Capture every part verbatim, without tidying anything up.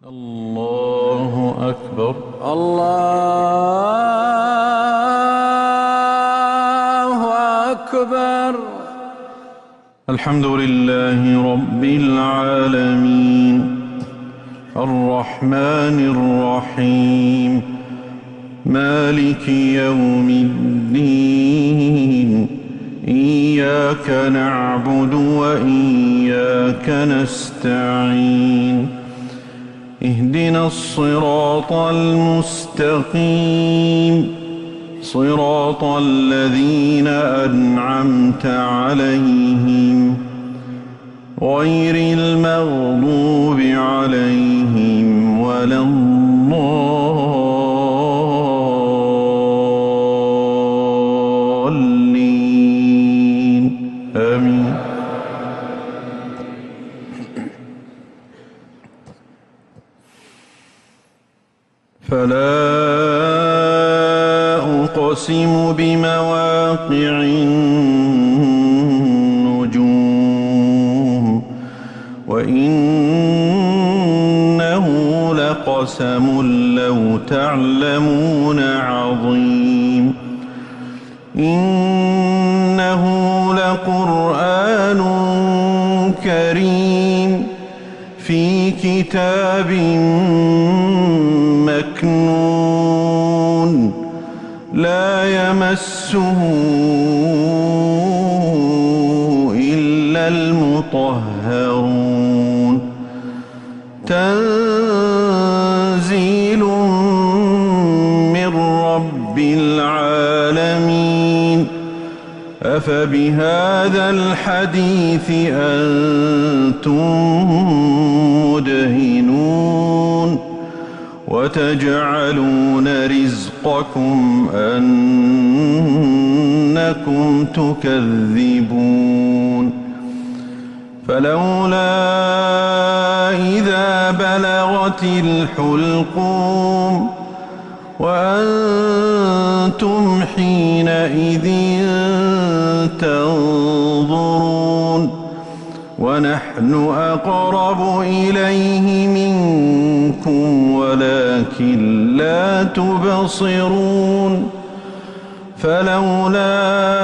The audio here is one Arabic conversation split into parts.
الله أكبر. الله أكبر. الحمد لله رب العالمين الرحمن الرحيم مالك يوم الدين إياك نعبد وإياك نستعين اهدنا الصراط المستقيم صراط الذين أنعمت عليهم غير المغضوب عليهم ولا الضالين آمين. فلا أقسم بمواقع النجوم وإنه لقسم لو تعلمون عظيم إنه لقرآن كريم في كتاب مكنون لا يمسه إلا المطهرون تنزيل من رب العالمين أفبهذا الحديث أنتم مدهنون وتجعلون رزقكم أنكم تكذبون فلولا إذا بلغت الحلقوم وأنتم حينئذ تنظرون ونحن أقرب إليه منكم ولكن لا تبصرون فلولا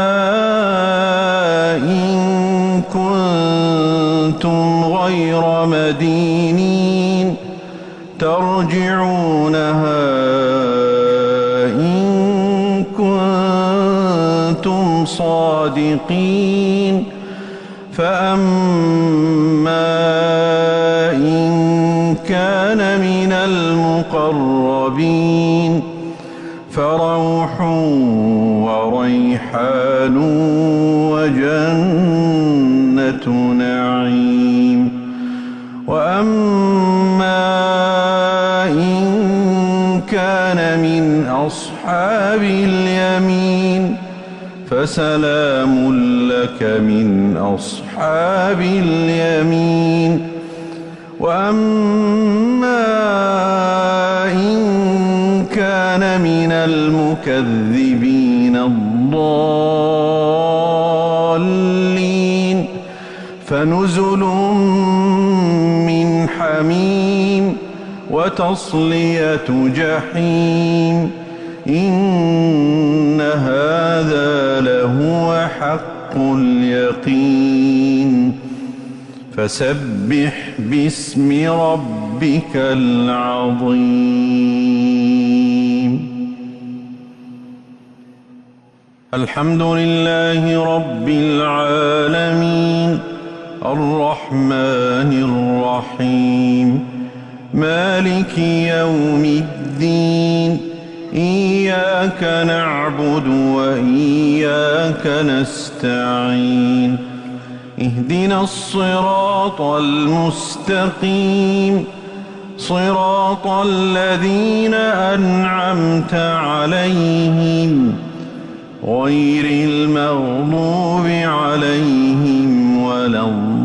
إن كنتم غير مدينين ترجعونها إن كنتم صادقين فأما إن كان من المقربين فروح وريحان وجنة نعيم وأما إن كان من أصحاب اليمين فسلام لك من أصحاب اليمين وأما إن كان من المكذبين الضالين فنزل من حميم وتصلية جحيم إن هذا لهو حق اليقين فسبح باسم ربك العظيم. الحمد لله رب العالمين الرحمن الرحيم مالك يوم الدين إياك نعبد وإياك نستعين اهدنا الصراط المستقيم صراط الذين أنعمت عليهم غير المغضوب عليهم ولا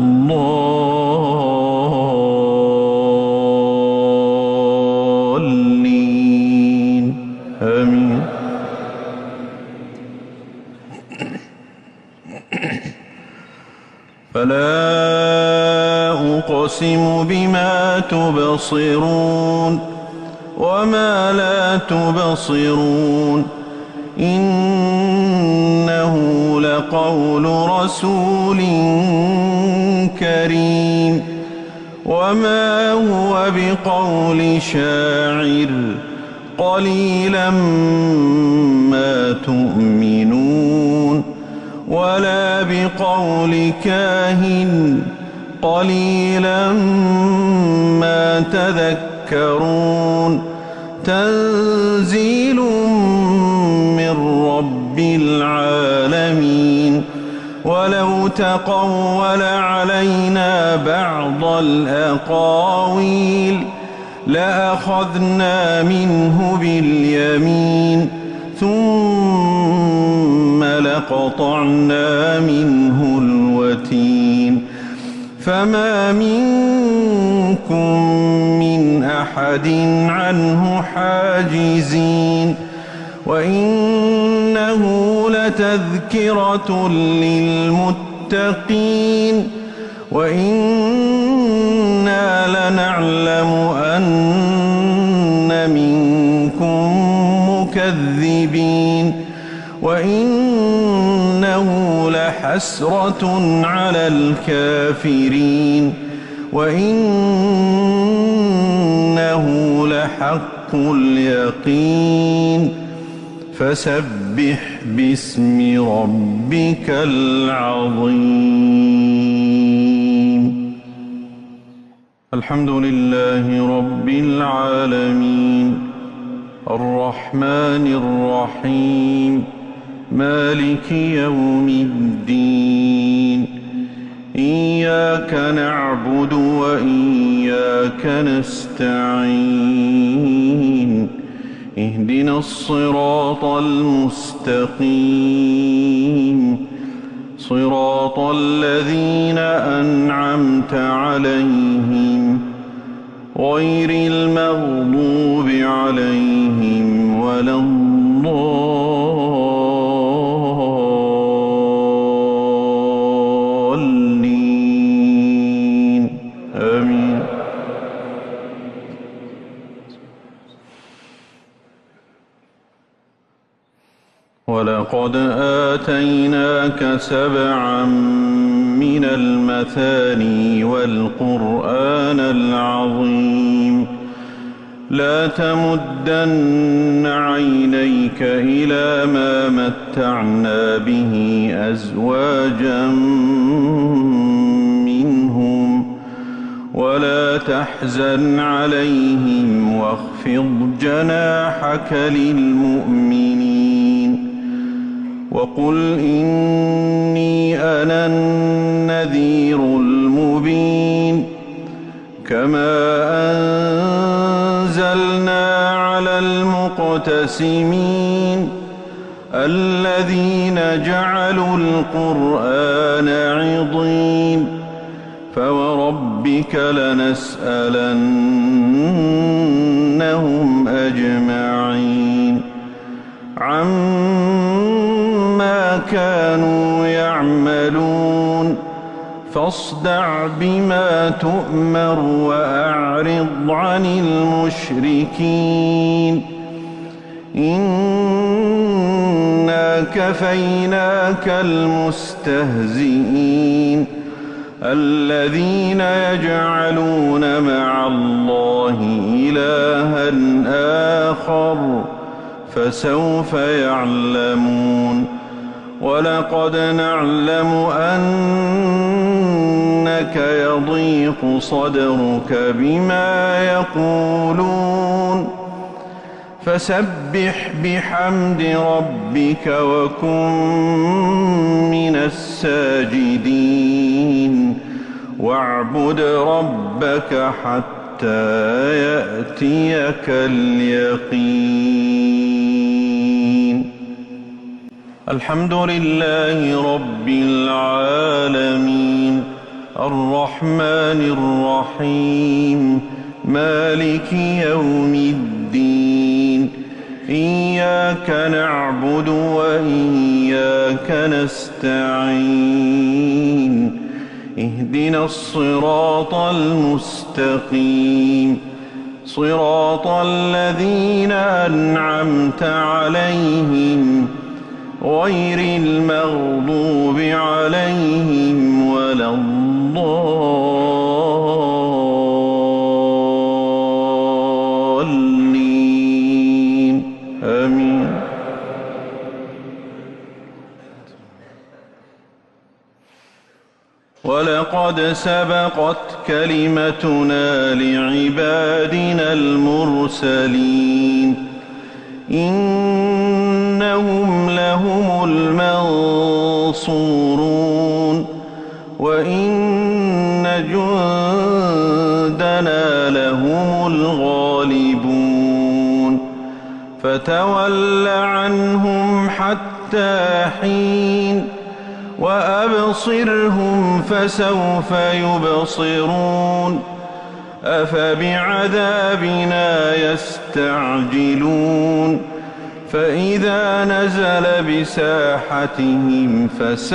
الضالين آمين. فلا أقسم بما تبصرون وما لا تبصرون إنه لقول رسول كريم وما هو بقول شاعر قليلا ما تؤمنون ولا بقول كاهن قليلا ما تذكرون تنزيل من رب العالمين ولو تقول علينا بعض الأقاويل لأخذنا منه باليمين ثم لقطعنا منه الوتين فما منكم من أحد عنه حاجزين وإنه لتذكرة للمتقين وإنا لنعلم أن منكم مكذبين وإنه لحسرة على الكافرين وإنه لحق اليقين فسبح باسم ربك العظيم. الحمد لله رب العالمين الرحمن الرحيم مالك يوم الدين إياك نعبد وإياك نستعين اهدنا الصراط المستقيم صراط الذين أنعمت عليهم غير المغضوب عليهم ولا الضالين آمين. ولقد آتيناك سبعا من المثاني والقرآن العظيم لا تمدن عينيك إلى ما متعنا به أزواجا منهم ولا تحزن عليهم واخفض جناحك للمؤمنين وقل إني أنا النذير المبين كما أنزلنا على المقتسمين الذين جعلوا القرآن عضين فوربك لنسألنهم أجمعين عما كانوا يعملون فاصدع بما تؤمر وأعرض عن المشركين إنا كفيناك المستهزئين الذين يجعلون مع الله إلها آخر فسوف يعلمون ولقد نعلم أنك يضيق صدرك بما يقولون فسبح بحمد ربك وكن من الساجدين واعبد ربك حتى يأتيك اليقين. الحمد لله رب العالمين الرحمن الرحيم مالك يوم الدين إياك نعبد وإياك نستعين اهدنا الصراط المستقيم صراط الذين أنعمت عليهم غير المغضوب عليهم ولا الضالين آمين. ولقد سبقت كلمتنا لعبادنا المرسلين إنهم لهم المنصورون وإن جندنا لهم الغالبون فتول عنهم حتى حين وأبصرهم فسوف يبصرون أفبعذابنا يستعجلون فإذا نزل بساحتهم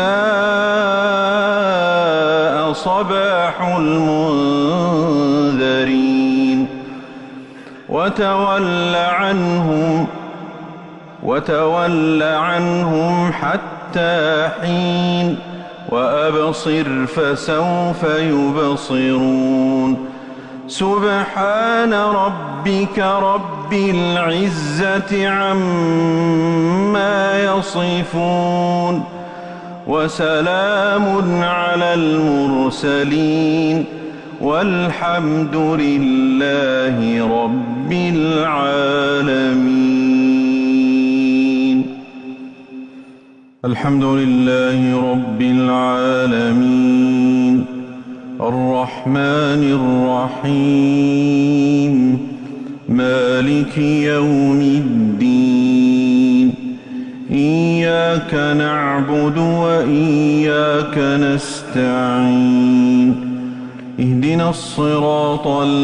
فساء صباح المنذرين وتول عنهم وتول عنهم حتى حين وأبصر فسوف يبصرون سبحان ربك رب العزة عما يصفون وسلام على المرسلين والحمد لله رب العالمين. الحمد لله رب العالمين الرحمن الرحيم مالك يوم الدين إياك نعبد وإياك نستعين اهدنا الصراط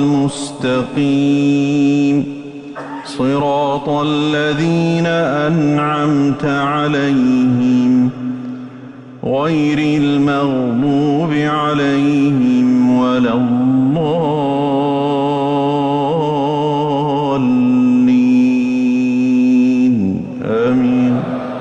المستقيم صراط الذين أنعمت عليهم غير المغضوب عليهم ولا الضالين آمين.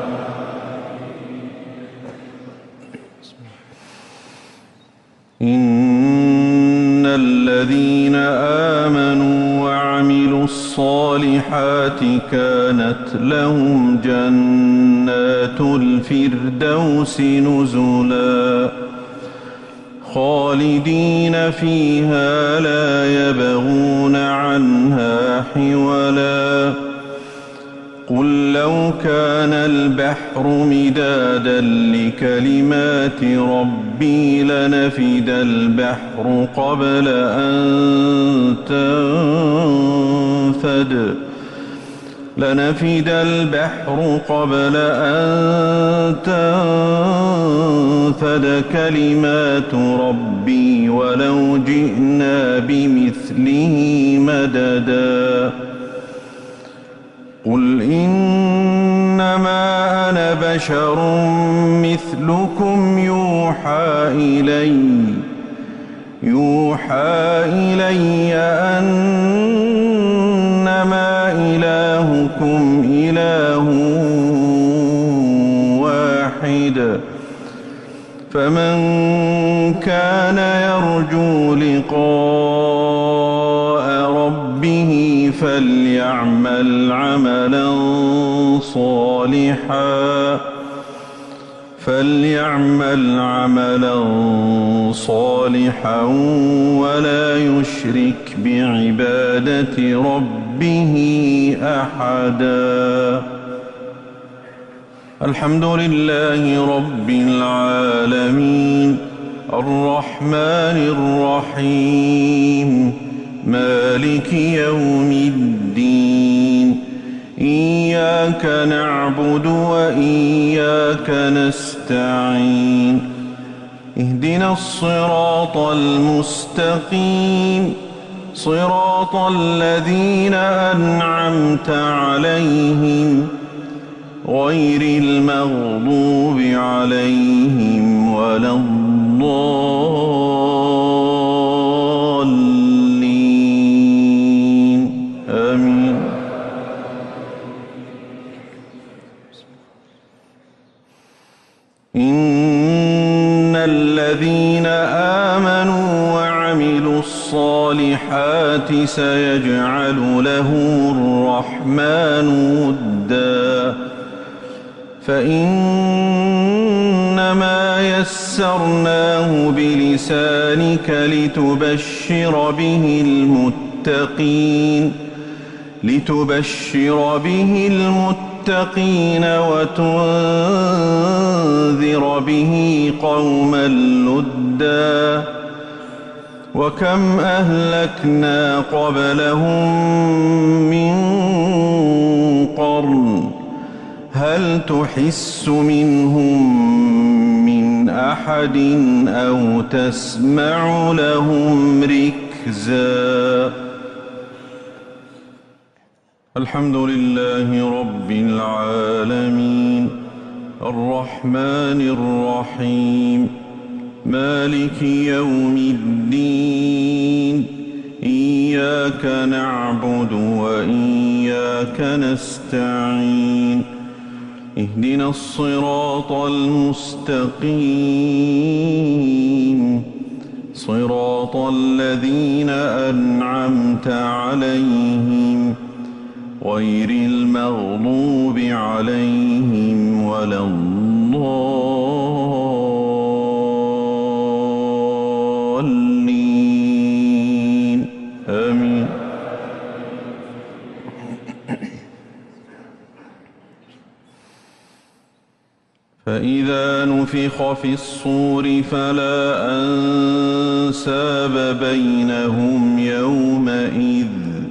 إن الذين آمنوا وعملوا الصالحات كانت لهم جنات الفردوس نزلا خالدين فيها لا يبغون عنها حولا قل لو كان البحر مدادا لكلمات ربي لنفد البحر قبل أن تنفد لنفد البحر قبل أن تنفد كلمات ربي ولو جئنا بمثله مددا قل إنما أنا بشر مثلكم يوحى إلي يوحى إلي أنما إلهكم إله واحد فمن كان يرجو لقاء ربه فليعمل عملا صالحا فليعمل عملا صالحا ولا يشرك بعبادة ربه أحدا. الحمد لله رب العالمين الرحمن الرحيم مالك يوم الدين إياك نعبد وإياك نستعين اهدنا الصراط المستقيم صراط الذين أنعمت عليهم غير المغضوب عليهم ولا الضالين الضالين آمين. إن الذين آمنوا وعملوا الصالحات سيجعل لهم الرحمن ودا فإنما يسرناه بلسانك لتبشر به المتقين لتبشر به المتقين وتنذر به قوما لدا وكم أهلكنا قبلهم من قرن هل تحس منهم من أحد أو تسمع لهم ركزا. الحمد لله رب العالمين الرحمن الرحيم مالك يوم الدين إياك نعبد وإياك نستعين اهدنا الصراط المستقيم صراط الذين أنعمت عليهم غير المغضوب عليهم ولا الضالين آمين. فإذا نفخ في الصور فلا أنساب بينهم يومئذ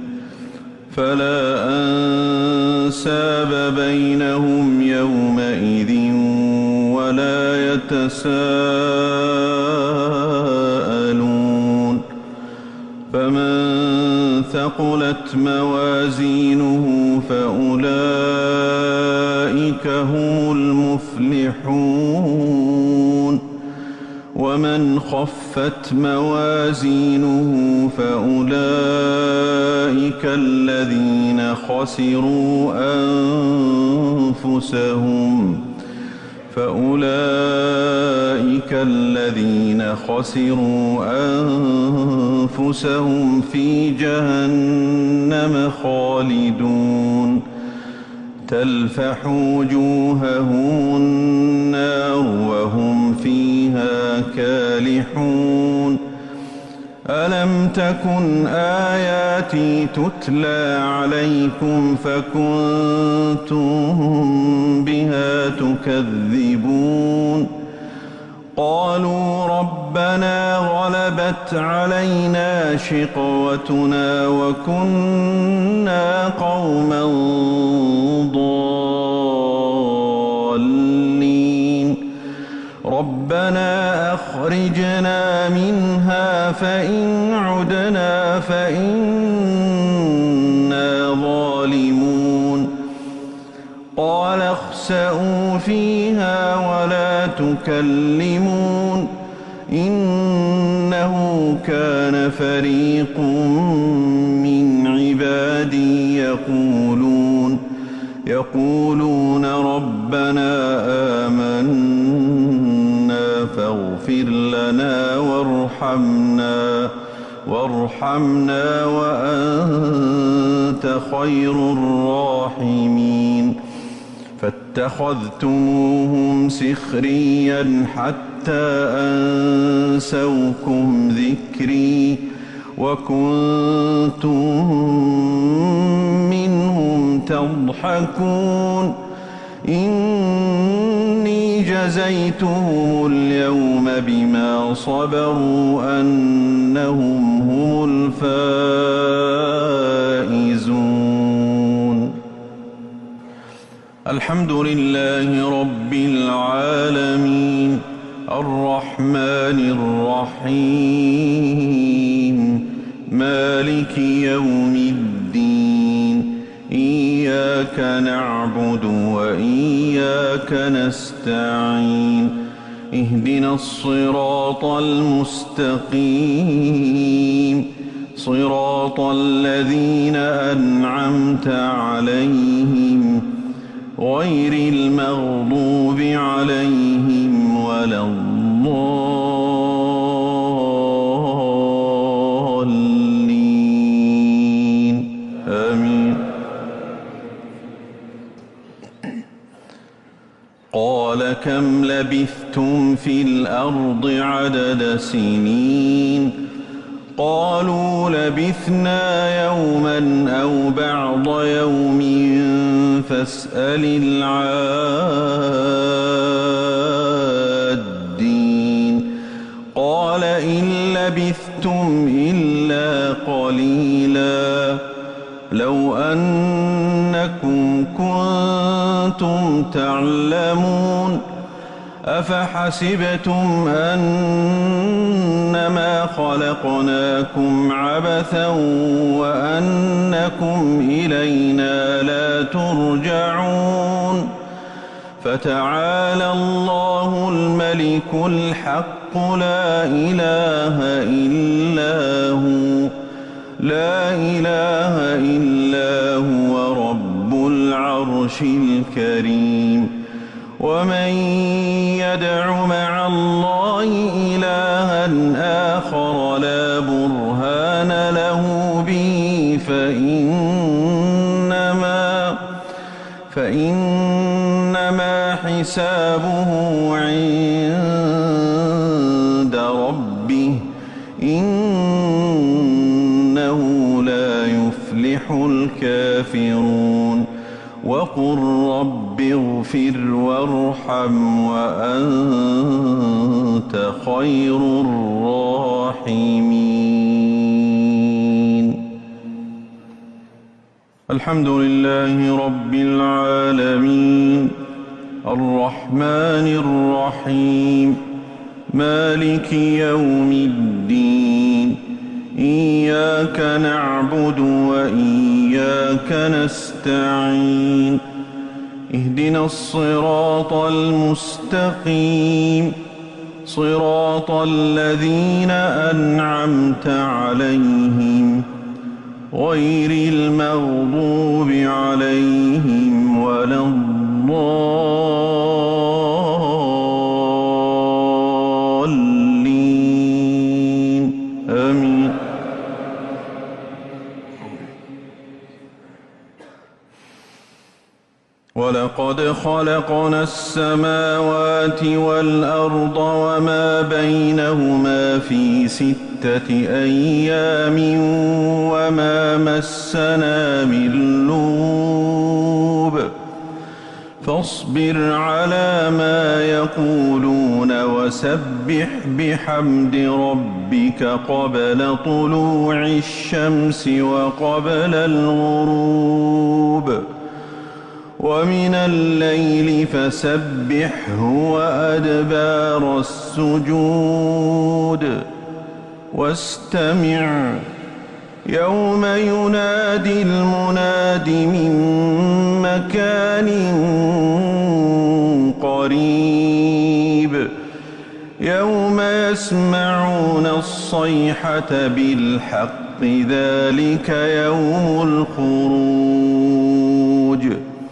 فلا أنساب بينهم يومئذ ولا يتساءلون فمن ثقلت موازينه فأولئك هم المفلحون ومن خفت موازينه فأولئك الذين خسروا أنفسهم فأولئك الذين خسروا أنفسهم في جهنم خالدون تلفح وجوههم النار وهم فيها كالحون ألم تكن آياتي تتلى عليكم فكنتم بها تكذبون قالوا ربنا غلبت علينا شقوتنا وكنا قوما ضالين ربنا أخرجنا منها فإن عدنا فإنا ظالمون قال اخسئوا فيها ولا تكلمون إنه كان فريق من عبادي يقولون يقولون ربنا آمنا فاغفر لنا وارحمنا وارحمنا وأنت خير الراحمين فاتخذتموهم سخريا حتى أنسوكم ذكري وكنتم منهم تضحكون إني جزيتهم اليوم بما صبروا أنهم هم الفائزون. الحمد لله رب العالمين الرحمن الرحيم مالك يوم الدين إياك نعبد وإياك نستعين اهدنا الصراط المستقيم صراط الذين أنعمت عليهم غير المغضوب عليهم ولا الضالين آمين. قال كم لبثتم في الأرض عدد سنين قالوا لبثنا يوما أو بعض يوم فاسأل العادين قال إن لبثتم إلا قليلا لو أنكم كنتم تعلمون أفحسبتم أنما خلقناكم عبثا وأنكم إلينا لا ترجعون فتعالى الله الملك الحق لا إله إلا هو لا إله إلا هو رب العرش الكريم ومن يدع مع الله إلها آخر لا برهان له به فإنما فإنما حسابه عند ربه إنه لا يفلح الكافرون وقل رب اغفر وارحم وأنت خير الراحمين. الحمد لله رب العالمين الرحمن الرحيم مالك يوم الدين إياك نعبد وإياك نستعين اهدنا الصراط المستقيم صراط الذين أنعمت عليهم غير المغضوب عليهم ولا الضالين آمين. ولقد خلقنا السماوات والأرض وما بينهما في ستة أيام وما مسنا من لغوب فاصبر على ما يقولون وسبح بحمد ربك قبل طلوع الشمس وقبل الغروب ومن الليل فسبحه وأدبار السجود واستمع يوم ينادي المناد من مكان قريب يوم يسمعون الصيحة بالحق ذلك يوم الخروج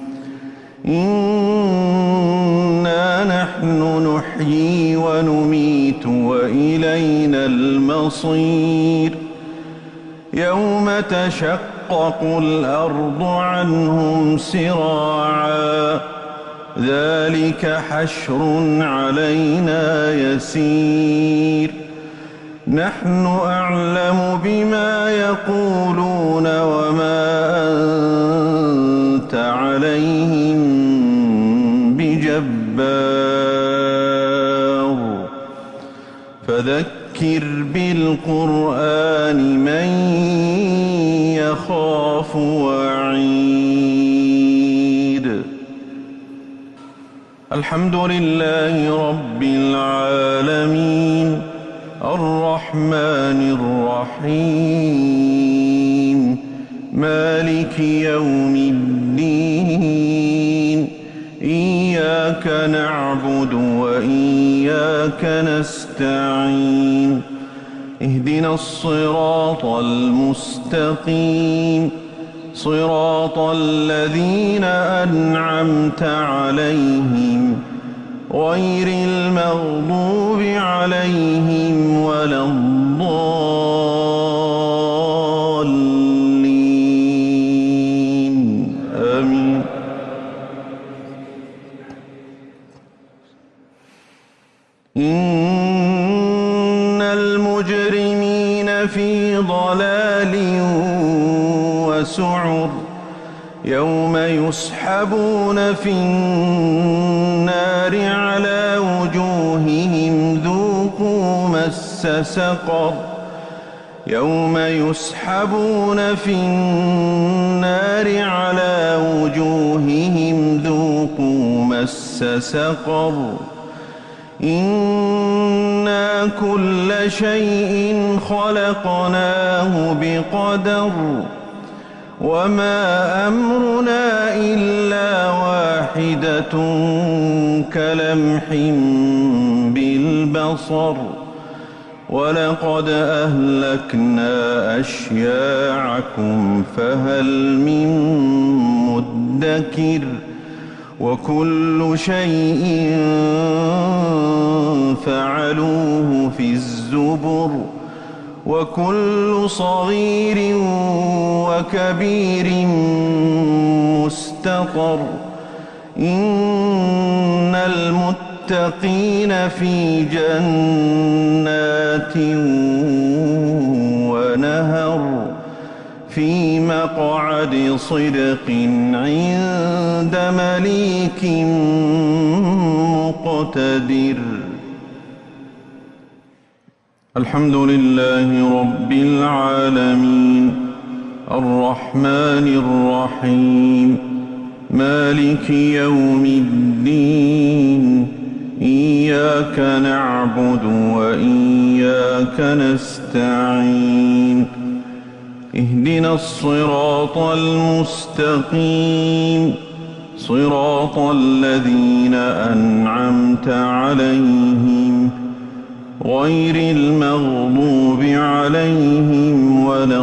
إنا نحن نحيي ونميت وإلينا المصير يوم تشقق الأرض عنهم سراعا ذلك حشر علينا يسير نحن أعلم بما يقولون وما أنت عليهم بجبار فذكر بالقرآن من يخاف وعيد. الحمد لله رب العالمين الرحمن الرحيم مالك يوم الدين إياك نعبد وإياك وإياك نستعين اهدنا الصراط المستقيم صراط الذين أنعمت عليهم غير المغضوب عليهم ولا الضالين آمين. إن المجرمين في ضلال وسعر يوم يسحبون في النار على وجوههم ذوقوا مس سقر يوم يسحبون في النار على وجوههم ذوقوا مس سقر إنا كل شيء خلقناه بقدر وما أمرنا إلا واحدة كلمح بالبصر ولقد أهلكنا أشياعكم فهل من مدكر وكل شيء فعلوه في الزبر وكل صغير وكبير مستطر إن المتقين في جنات ونهر في مقعد صدق عند مليك مقتدر. الحمد لله رب العالمين الرحمن الرحيم مالك يوم الدين إياك نعبد وإياك نستعين اهدنا الصراط المستقيم صراط الذين أنعمت عليهم غير المغضوب عليهم ولا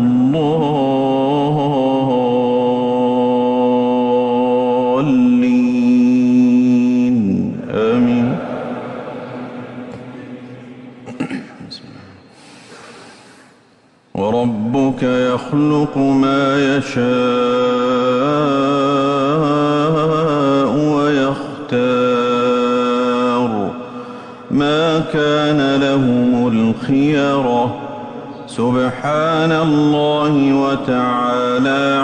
الضالين آمين. وربك يخلق ما يشاء ويختار ما كان لهم الخيرة سبحان الله وتعالى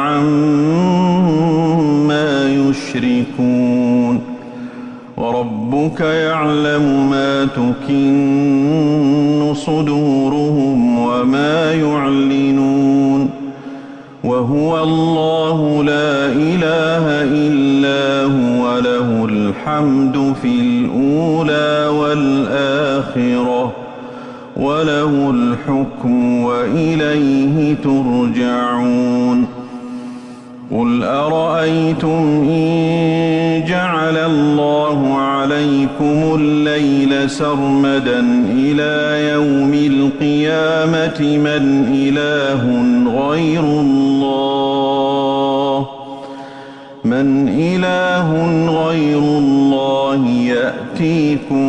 عما يشركون. وربك يعلم ما تكن صدورهم وما يعلنون وهو الله لا إله إلا هو له الحمد في الأولى والآخرة وله الحكم وإليه ترجعون. قل أرأيتم إن جعل الله عليكم الليل سرمدا إلى يوم القيامة من إله غير الله من إله غير الله يأتيكم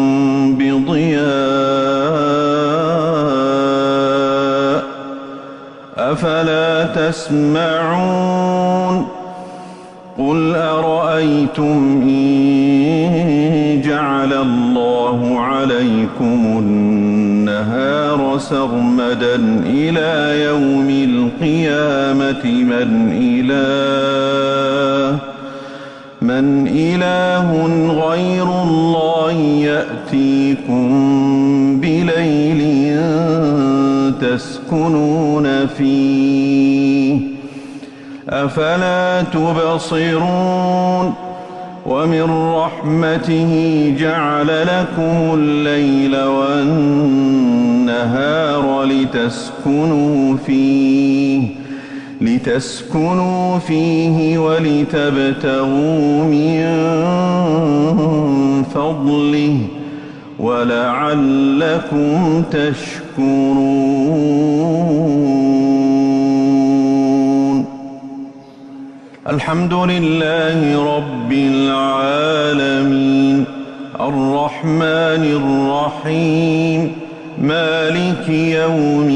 بضياء أفلا تسمعون. قل أرأيتم إن جعل الله عليكم النهار سرمدا إلى يوم القيامة من إله من إله غير الله يأتيكم بليل تسكنون فيه أفلا تبصرون. ومن رحمته جعل لكم الليل والنهار لتسكنوا فيه لتسكنوا فيه ولتبتغوا من فضله ولعلكم تشكرون. الحمد لله رب العالمين الرحمن الرحيم مالك يوم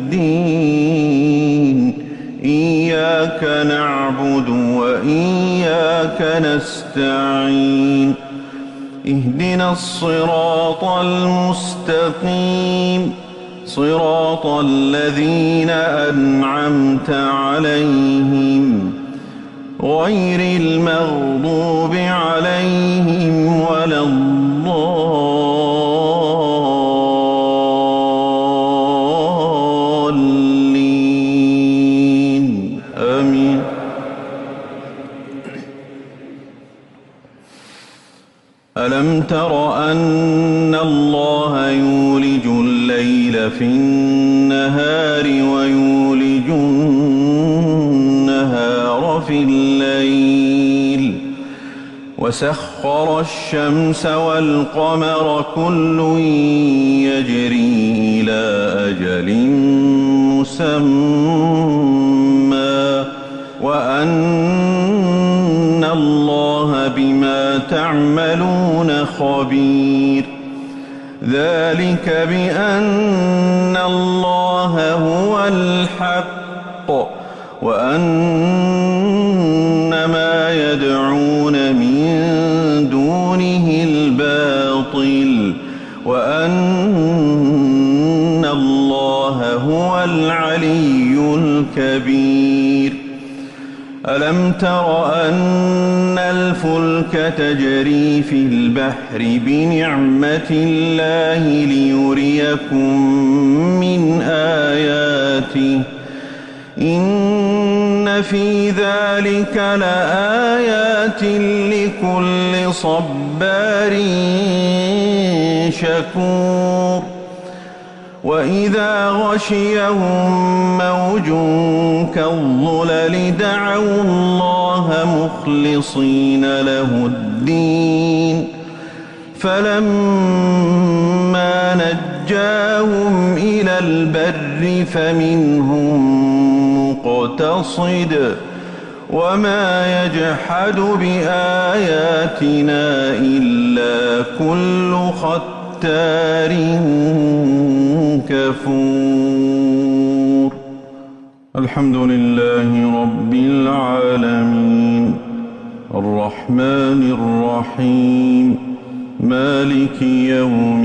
الدين إياك نعبد وإياك نستعين اهدنا الصراط المستقيم صراط الذين أنعمت عليهم غير المغضوب عليهم ولا الضالين آمين. ألم تر أن الله يولج الليل في النهار ويولج النهار في الليل وسخر الشمس والقمر كل يجري إلى أجل مسمى وأن الله بما تعملون خبير. ذلك بأن الله هو الحق وأن ما يدعون من دونه الباطل وأن الله هو العلي الكبير. ألم تر أن الفلك تجري في البحر بنعمة الله ليريكم من آياته إن في ذلك لآيات لكل صبار شكور. وإذا غشيهم موج كالظلل دعوا الله مخلصين له الدين فلما نجاهم إلى البر فمنهم مقتصد وما يجحد بآياتنا إلا كل ختار كفور. الحمد لله رب العالمين الرحمن الرحيم مالك يوم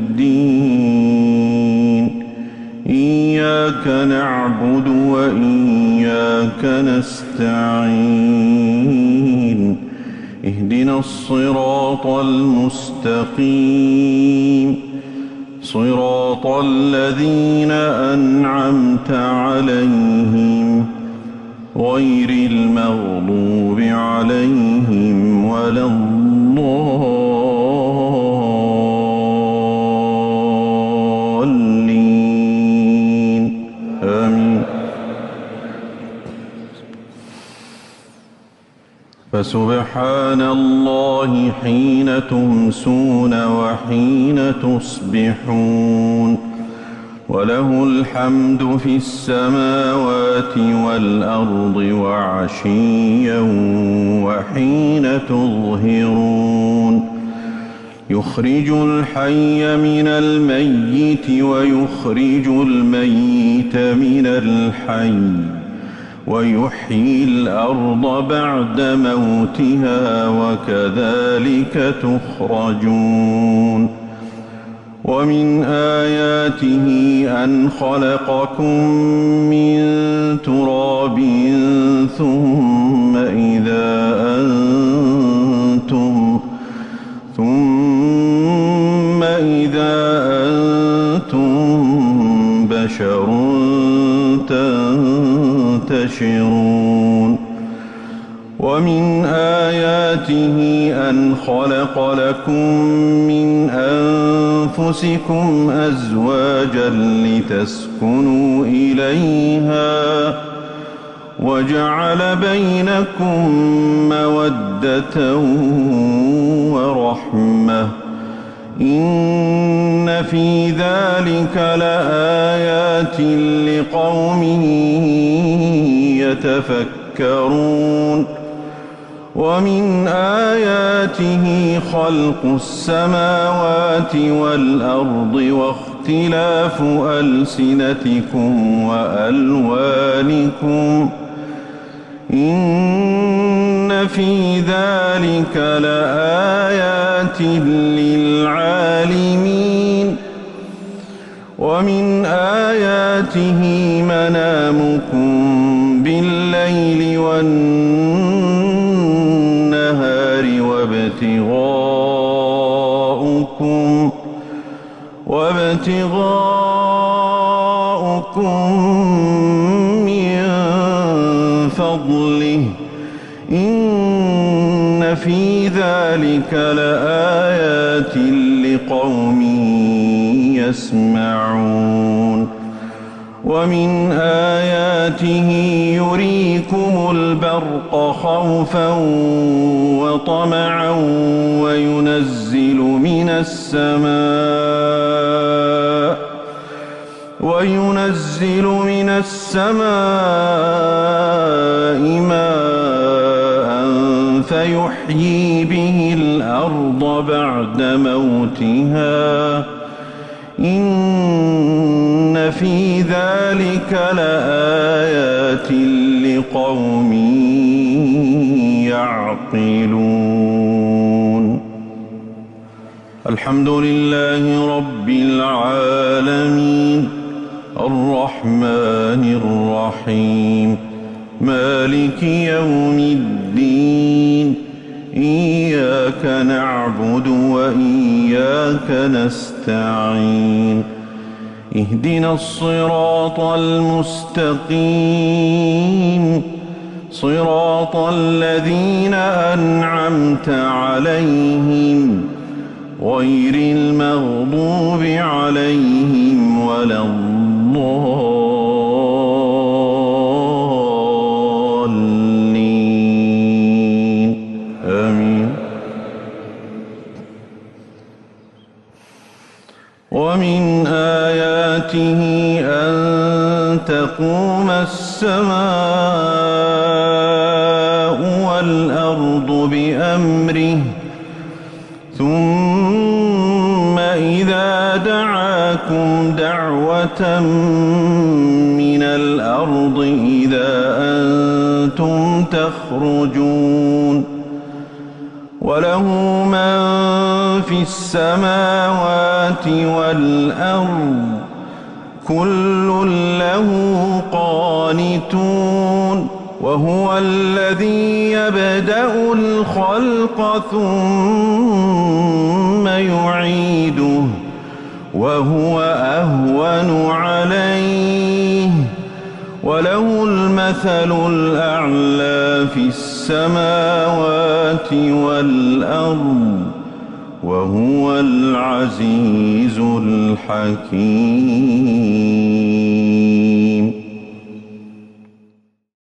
الدين إياك نعبد وإياك نستعين اهدنا الصراط المستقيم صراط الذين أنعمت عليهم غير المغضوب عليهم ولا الضالين آمين. فسبحان الله حين تمسون وحين تصبحون وله الحمد في السماوات والأرض وعشيا وحين تظهرون يخرج الحي من الميت ويخرج الميت من الحي ويحيي الأرض بعد موتها وكذلك تخرجون. ومن آياته أن خلقكم من تراب ثم إذا أنتم ثم إذا أنتم بشر تنتشرون. ومن آياته أن خلق لكم من أنفسكم أزواجا لتسكنوا إليها وجعل بينكم مودة ورحمة إن في ذلك لآيات لقوم يتفكرون ومن آياته خلق السماوات والأرض واختلاف ألسنتكم وألوانكم إن في ذلك لآيات للعالمين ومن آياته منامكم بالليل والنهار وابتغاؤكم وابتغاؤكم من فضله إن في ذلك لآيات لقوم يسمعون ومن آياته يريكم البرق خوفا وطمعا وينزل من السماء وينزل من السماء ماء فيحيي به الأرض بعد موتها إن في ذلك لآيات لقوم يعقلون الحمد لله رب العالمين الرحمن الرحيم مالك يوم الدين إياك نعبد وإياك نستعين اهدنا الصراط المستقيم صراط الذين أنعمت عليهم غير المغضوب عليهم ولا الضالين آمين ومن آياته أن تقوم السماء والأرض بأمره ثم إذا دعاكم دعوة من الأرض إذا أنتم تخرجون وله من في السماوات والأرض كل له قانتون وهو الذي يبدأ الخلق ثم يعيده وهو أهون عليه وله المثل الأعلى في السماوات والأرض وهو العزيز الحكيم